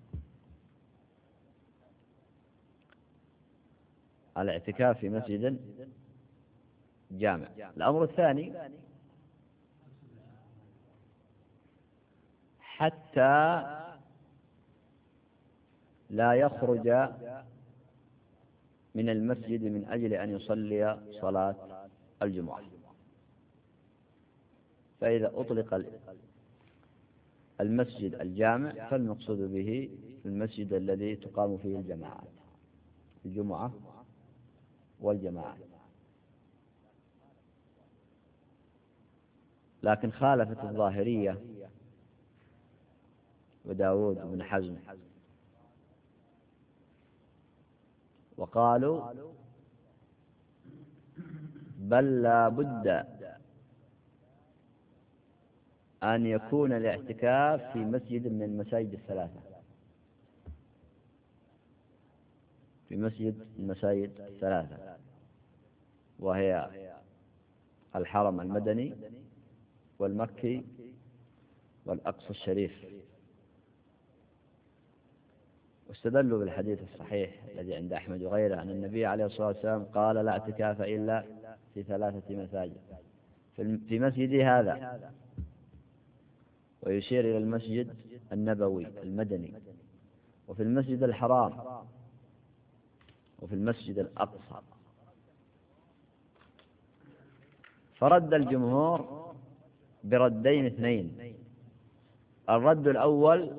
الاعتكاف في مسجد جامع. الأمر الثاني حتى لا يخرج من المسجد من أجل أن يصلي صلاة الجمعة. فإذا أطلق المسجد الجامع فالمقصود به المسجد الذي تقام فيه الجماعات، الجمعة والجماعات. لكن خالفت الظاهرية وداود بن حزم وقالوا بل لا بد أن يكون الاعتكاف في مسجد من المساجد الثلاثة، في مسجد المساجد الثلاثة، وهي الحرم المدني والمكي والأقصى الشريف. واستدلوا بالحديث الصحيح الذي عند أحمد وغيره أن النبي عليه الصلاة والسلام قال لا اعتكاف إلا في ثلاثة مساجد، في مسجد هذا، ويشير إلى المسجد النبوي المدني، وفي المسجد الحرام، وفي المسجد الأقصى. فرد الجمهور بردين اثنين. الرد الأول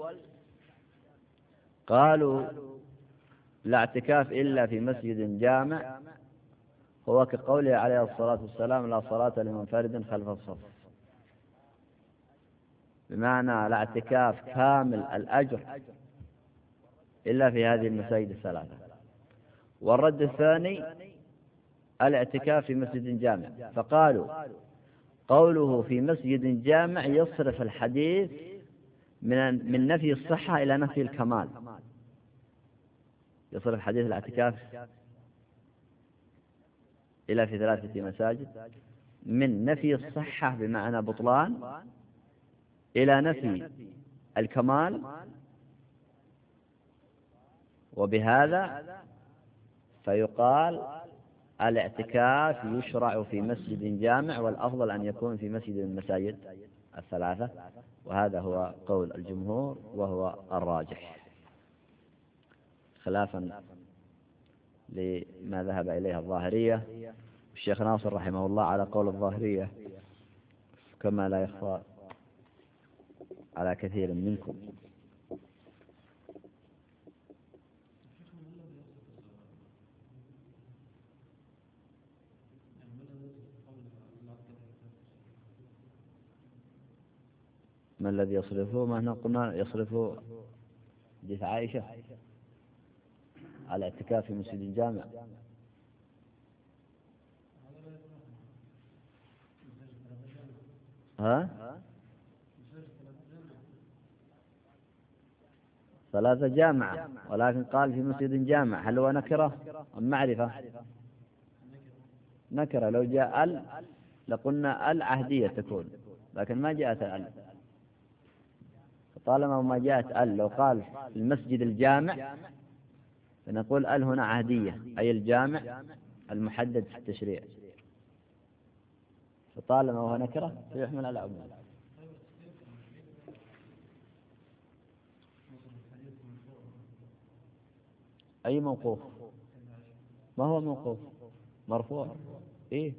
قالوا لا اعتكاف إلا في مسجد جامع، هو كقوله عليه الصلاة والسلام لا صلاة لمنفرد خلف الصف، بمعنى لا اعتكاف كامل الأجر إلا في هذه المساجد الثلاثة. والرد الثاني الاعتكاف في مسجد جامع، فقالوا قوله في مسجد جامع يصرف الحديث من من نفي الصحة إلى نفي الكمال، يصرف حديث الاعتكاف إلى في ثلاثة مساجد من نفي الصحة بمعنى بطلان إلى نفي الكمال. وبهذا فيقال الاعتكاف يشرع في مسجد جامع، والأفضل أن يكون في مسجد من المساجد الثلاثة، وهذا هو قول الجمهور وهو الراجح، خلافا لما ذهب إليه الظاهرية. الشيخ ناصر رحمه الله على قول الظاهرية كما لا يخفى على كثير منكم. ما الذي يصرفه؟ ما احنا قلنا يصرفه حديث عائشة على اعتكاف في مسجد الجامع. ها؟ ثلاثة جامعة، ولكن قال في مسجد جامع، هل هو نكرة أم معرفة؟ نكرة. لو جاء ال لقلنا ال عهدية تكون، لكن ما جاءت ال. طالما ما جاءت ال، لو قال المسجد الجامع فنقول ال هنا عهدية، أي الجامع المحدد في التشريع. فطالما هو نكرة فيحمل على عموم. أي موقوف؟ ما هو موقوف؟ مرفوع. إيه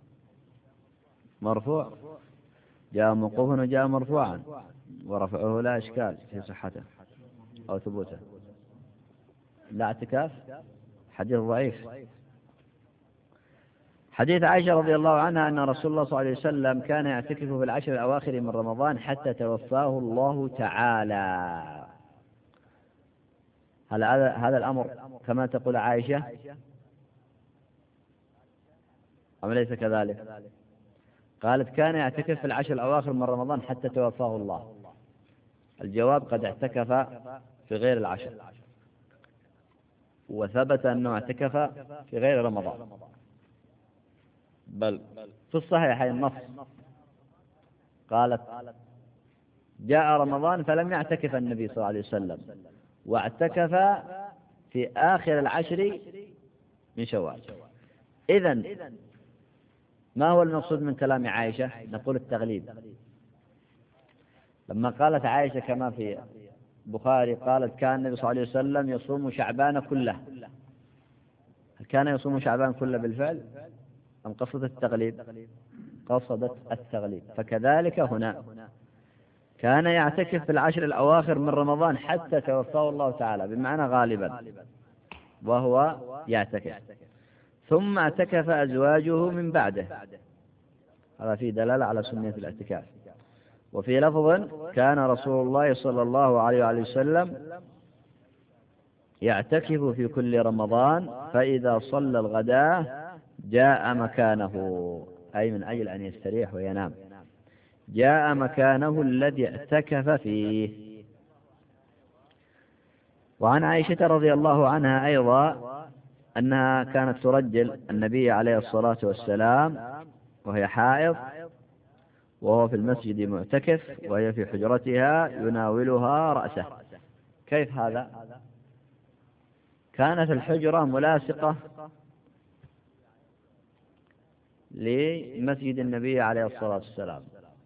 مرفوع، جاء موقوفا وجاء مرفوعا، ورفعه لا إشكال في صحته أو ثبوته. لا اعتكاف حديث ضعيف. حديث عائشة رضي الله عنها أن رسول الله صلى الله عليه وسلم كان يعتكف في العشر الأواخر من رمضان حتى توفاه الله تعالى. هل هذا الأمر كما تقول عائشة أم ليس كذلك؟ قالت كان يعتكف في العشر الأواخر من رمضان حتى توفاه الله. الجواب قد اعتكف في غير العشر، وثبت أنه اعتكف في غير رمضان، بل في الصحيحين النص قالت جاء رمضان فلم يعتكف النبي صلى الله عليه وسلم، واعتكف في آخر العشر من شوال. إذن ما هو المقصود من كلام عائشة؟ نقول التغليب. لما قالت عائشة كما في البخاري قالت كان النبي صلى الله عليه وسلم يصوم شعبان كله، هل كان يصوم شعبان كله بالفعل أم قصدت التغليب؟ قصدت التغليب. فكذلك هنا كان يعتكف في العشر الأواخر من رمضان حتى توفاه الله تعالى، بمعنى غالبا وهو يعتكف، ثم اعتكف أزواجه من بعده، هذا فيه دلالة على سنة الاعتكاف. وفي لفظ كان رسول الله صلى الله عليه وآله وسلم يعتكف في كل رمضان فإذا صلى الغداء جاء مكانه، أي من أجل أن يستريح وينام، جاء مكانه الذي اعتكف فيه. وعن عائشة رضي الله عنها أيضا أنها كانت ترجل النبي عليه الصلاة والسلام وهي حائض وهو في المسجد معتكف وهي في حجرتها يناولها رأسه. كيف هذا؟ كانت الحجرة ملاصقة لمسجد النبي عليه الصلاة والسلام،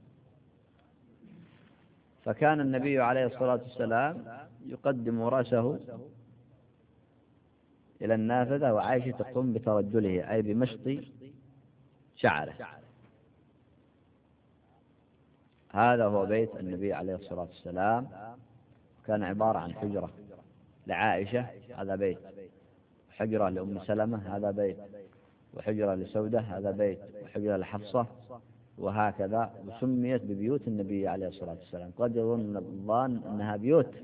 فكان النبي عليه الصلاة والسلام يقدم رأسه إلى النافذة وعائشة تقوم بترجله، أي بمشط شعره. هذا هو بيت النبي عليه الصلاة والسلام، كان عبارة عن حجرة لعائشة هذا بيت، حجرة لأم سلمة هذا بيت، وحجرة لسودة هذا بيت، وحجرة لحفصة، وهكذا. وسميت ببيوت النبي عليه الصلاة والسلام، قد يظن الظان أنها بيوت،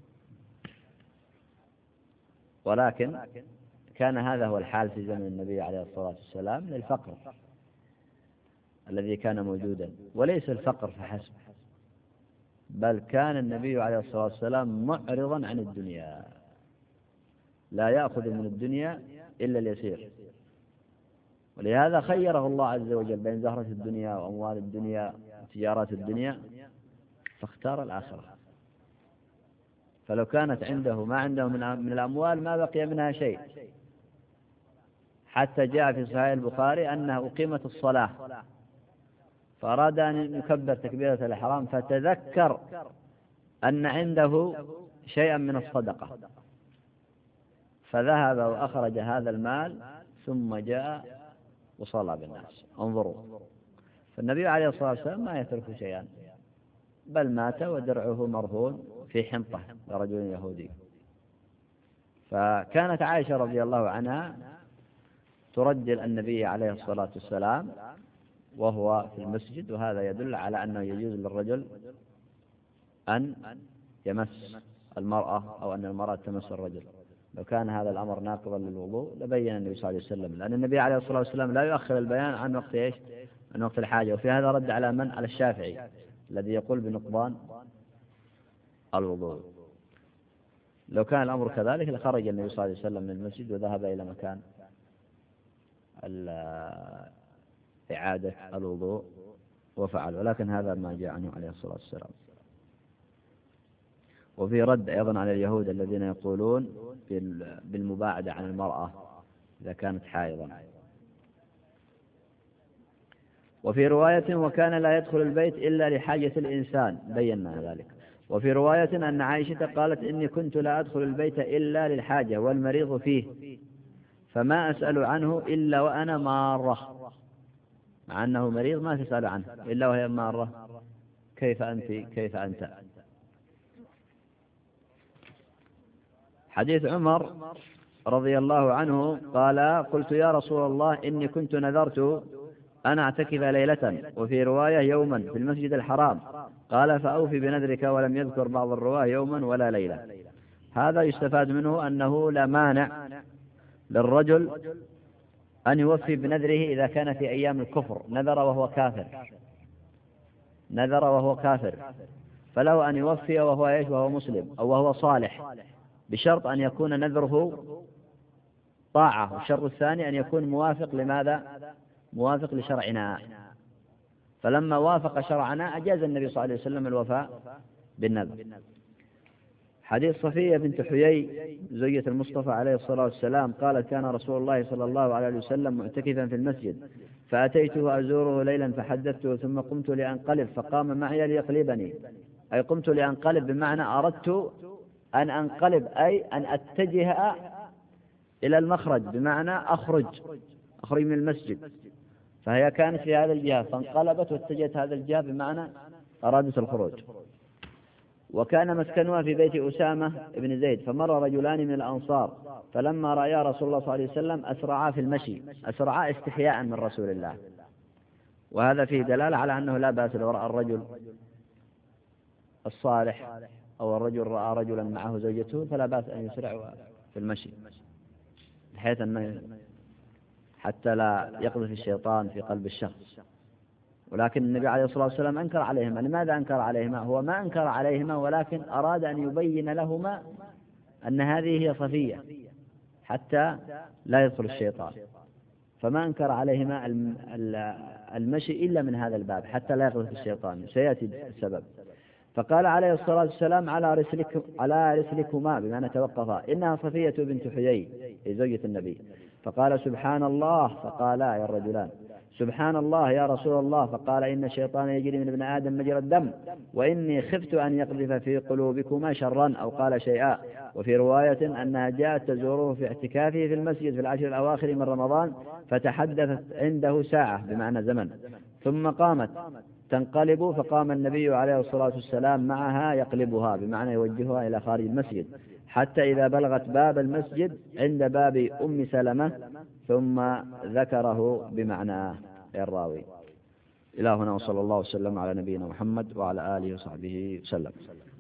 ولكن كان هذا هو الحال في زمن النبي عليه الصلاة والسلام للفقر الذي كان موجودا، وليس الفقر فحسب، بل كان النبي عليه الصلاة والسلام معرضا عن الدنيا، لا يأخذ من الدنيا إلا اليسير، ولهذا خيره الله عز وجل بين زهرة الدنيا وأموال الدنيا وتجارات الدنيا، فاختار الآخرة. فلو كانت عنده ما عنده من الأموال ما بقي منها شيء، حتى جاء في صحيح البخاري أنها أقيمت الصلاة فأراد أن يكبر تكبيرة الإحرام فتذكر أن عنده شيئا من الصدقة، فذهب وأخرج هذا المال ثم جاء وصلى بالناس. انظروا، فالنبي عليه الصلاة والسلام ما يترك شيئا، بل مات ودرعه مرهون في حنطة لرجل يهودي. فكانت عائشة رضي الله عنها ترجل النبي عليه الصلاة والسلام وهو في المسجد، وهذا يدل على أنه يجوز للرجل أن يمس المرأة أو أن المرأة تمس الرجل. لو كان هذا الأمر ناقضا للوضوء لبين النبي صلى الله عليه وسلم، لأن النبي عليه الصلاة والسلام لا يؤخر البيان عن وقت إيش؟ عن وقت الحاجة. وفي هذا رد على من؟ على الشافعي الذي يقول بنقضان الوضوء. لو كان الأمر كذلك لخرج النبي صلى الله عليه وسلم من المسجد وذهب إلى مكان إعادة الوضوء وفعل، ولكن هذا ما جاء عنه عليه الصلاة والسلام. وفي رد أيضا على اليهود الذين يقولون بالمباعدة عن المرأة إذا كانت حائضا. وفي رواية وكان لا يدخل البيت إلا لحاجة الإنسان، بينا ذلك. وفي رواية أن عائشة قالت إني كنت لا أدخل البيت إلا للحاجة والمريض فيه، فما أسأل عنه إلا وأنا مارة، مع أنه مريض ما تسأل عنه إلا وهي مارة. كيف أنت كيف أنت؟ حديث عمر رضي الله عنه قال قلت يا رسول الله إني كنت نذرت أن أعتكف ليلة، وفي رواية يوما في المسجد الحرام، قال فأوفي بنذرك، ولم يذكر بعض الرواه يوما ولا ليلة. هذا يستفاد منه أنه لا مانع للرجل أن يوفي بنذره إذا كان في أيام الكفر، نذر وهو كافر نذر وهو كافر فله أن يوفي وهو إيش؟ وهو مسلم أو وهو صالح، بشرط أن يكون نذره طاعة، والشر الثاني أن يكون موافق لماذا؟ موافق لشرعنا. فلما وافق شرعنا أجاز النبي صلى الله عليه وسلم الوفاء بالنذر. حديث صفية بنت حيي زوجة المصطفى عليه الصلاة والسلام قالت: كان رسول الله صلى الله عليه وسلم معتكفا في المسجد، فأتيته أزوره ليلا فحدثته، ثم قمت لأنقلب فقام معي ليقلبني. أي قمت لأنقلب بمعنى أردت أن أنقلب، أي أن أتجه إلى المخرج، بمعنى أخرج أخرج من المسجد. فهي كانت في هذا الجهة فانقلبت واتجهت هذا الجهة، بمعنى أرادت الخروج. وكان مسكنها في بيت أسامة بن زيد، فمر رجلان من الأنصار فلما رأيا رسول الله صلى الله عليه وسلم أسرعا في المشي، أسرعا استحياء من رسول الله. وهذا فيه دلالة على أنه لا بأس لو رأى الرجل الصالح أو الرجل رأى رجلا معه زوجته فلا بأس أن يسرع في المشي، بحيث أنه حتى لا يقذف الشيطان في قلب الشخص. ولكن النبي عليه الصلاة والسلام أنكر عليهما. لماذا أنكر عليهما؟ هو ما أنكر عليهما، ولكن أراد أن يبين لهما أن هذه هي صفية حتى لا يدخل الشيطان، فما أنكر عليهما المشي إلا من هذا الباب حتى لا يقذف الشيطان، سيأتي السبب. فقال عليه الصلاة والسلام: على رسلك على رسلكما، بمعنى توقفا، إنها صفية بنت حيي زوجة النبي. فقال: سبحان الله. فقالا يا الرجلان: سبحان الله يا رسول الله. فقال: إن الشيطان يجري من ابن آدم مجرى الدم، وإني خفت أن يقذف في قلوبكما شرا، أو قال شيئا. وفي رواية أنها جاءت تزوره في اعتكافه في المسجد في العشر الأواخر من رمضان، فتحدثت عنده ساعة، بمعنى زمن، ثم قامت تنقلب، فقام النبي عليه الصلاة والسلام معها يقلبها، بمعنى يوجهها إلى خارج المسجد، حتى إذا بلغت باب المسجد عند باب أم سلمة، ثم ذكره بمعناه الراوي. إلى هنا، وصلى الله وسلم على نبينا محمد وعلى آله وصحبه وسلم.